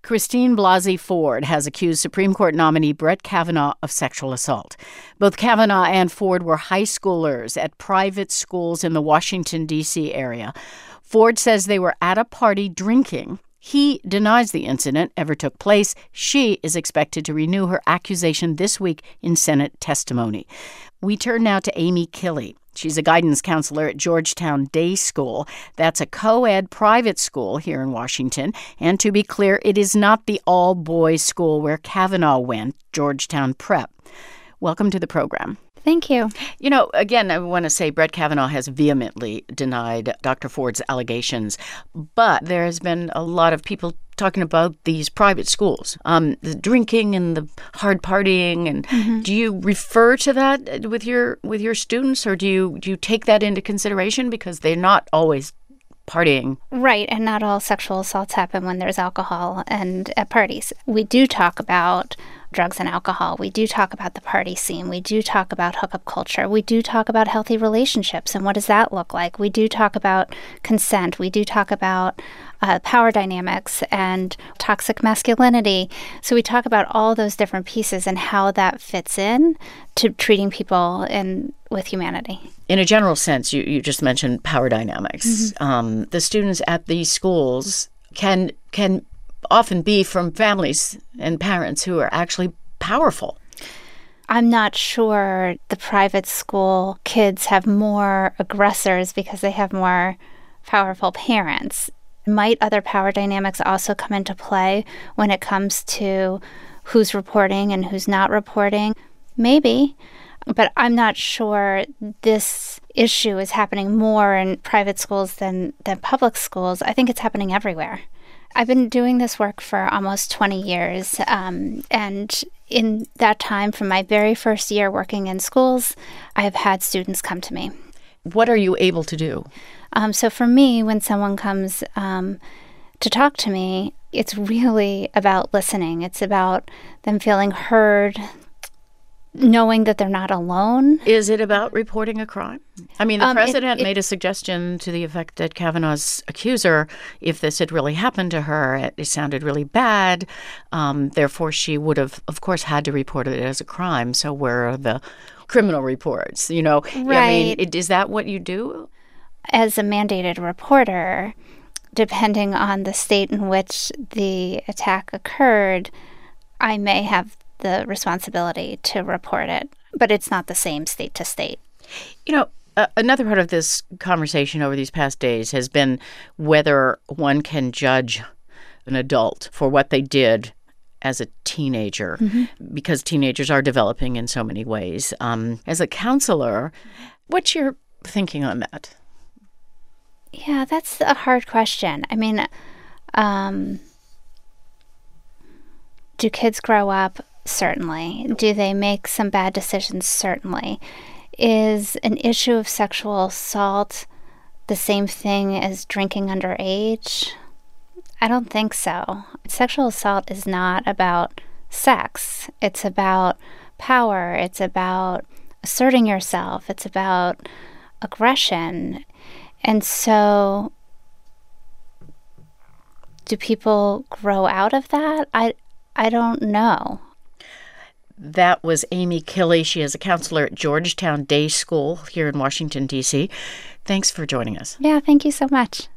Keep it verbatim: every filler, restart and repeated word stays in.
Christine Blasey Ford has accused Supreme Court nominee Brett Kavanaugh of sexual assault. Both Kavanaugh and Ford were high schoolers at private schools in the Washington, D C area. Ford says they were at a party drinking. He denies the incident ever took place. She is expected to renew her accusation this week in Senate testimony. We turn now to Amy Killey. She's a guidance counselor at Georgetown Day School. That's a co-ed private school here in Washington. And to be clear, it is not the all-boys school where Kavanaugh went, Georgetown Prep. Welcome to the program. Thank you. You know, again, I want to say Brett Kavanaugh has vehemently denied Doctor Ford's allegations, but there has been a lot of people talking about these private schools, um, the drinking and the hard partying. And mm-hmm. do you refer to that with your with your students, or do you do you take that into consideration because they're not always partying? Right, and not all sexual assaults happen when there's alcohol and at parties. We do talk about drugs and alcohol. We do talk about the party scene. We do talk about hookup culture. We do talk about healthy relationships and what does that look like. We do talk about consent. We do talk about uh, power dynamics and toxic masculinity. So we talk about all those different pieces and how that fits in to treating people in with humanity. In a general sense, you, you just mentioned power dynamics. Mm-hmm. Um, the students at these schools can can often be from families and parents who are actually powerful. I'm not sure the private school kids have more aggressors because they have more powerful parents. Might other power dynamics also come into play when it comes to who's reporting and who's not reporting? Maybe. But I'm not sure this issue is happening more in private schools than, than public schools. I think it's happening everywhere. I've been doing this work for almost twenty years, um, and in that time, from my very first year working in schools, I have had students come to me. What are you able to do? Um, so for me, when someone comes um, to talk to me, it's really about listening. It's about them feeling heard, knowing that they're not alone. Is it about reporting a crime? I mean, the um, president it, it, made a suggestion to the effect that Kavanaugh's accuser, if this had really happened to her, it, it sounded really bad. Um, therefore, she would have, of course, had to report it as a crime. So where are the criminal reports? You know, right. I mean, it, is that what you do? As a mandated reporter, depending on the state in which the attack occurred, I may have the responsibility to report it, but it's not the same state to state. You know, uh, another part of this conversation over these past days has been whether one can judge an adult for what they did as a teenager, mm-hmm. because teenagers are developing in so many ways. Um, as a counselor, what's your thinking on that? Yeah, that's a hard question. I mean, um, do kids grow up? Certainly. Do they make some bad decisions? Certainly. Is an issue of sexual assault the same thing as drinking underage? I don't think so. Sexual assault is not about sex. It's about power. It's about asserting yourself. It's about aggression. And so, do people grow out of that? I, I don't know. That was Amy Killey. She is a counselor at Georgetown Day School here in Washington, D C. Thanks for joining us. Yeah, thank you so much.